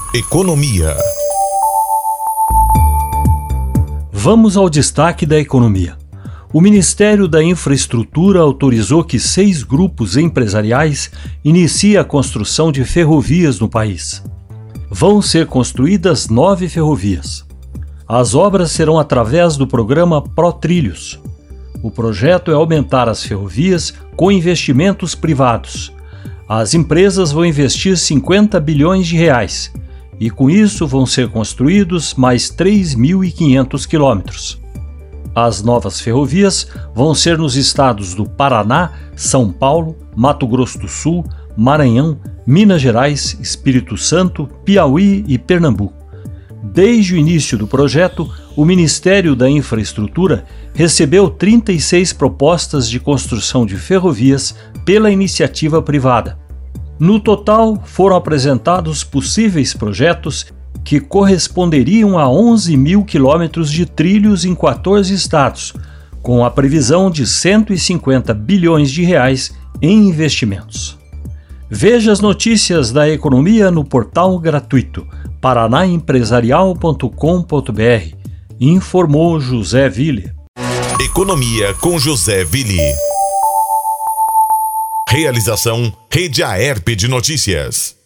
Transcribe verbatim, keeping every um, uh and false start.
Economia. Vamos ao destaque da economia. O Ministério da Infraestrutura autorizou que seis grupos empresariais iniciem a construção de ferrovias no país. Vão ser construídas nove ferrovias. As obras serão através do programa ProTrilhos. O projeto é aumentar as ferrovias com investimentos privados. As empresas vão investir cinquenta bilhões de reais e com isso vão ser construídos mais três mil e quinhentos quilômetros. As novas ferrovias vão ser nos estados do Paraná, São Paulo, Mato Grosso do Sul, Maranhão, Minas Gerais, Espírito Santo, Piauí e Pernambuco. Desde o início do projeto, o Ministério da Infraestrutura recebeu trinta e seis propostas de construção de ferrovias pela iniciativa privada. No total, foram apresentados possíveis projetos que corresponderiam a onze mil quilômetros de trilhos em quatorze estados, com a previsão de cento e cinquenta bilhões de reais em investimentos. Veja as notícias da economia no portal gratuito paranaempresarial ponto com ponto br. Informou José Ville. Economia com José Ville. Realização Rede Aerp de Notícias.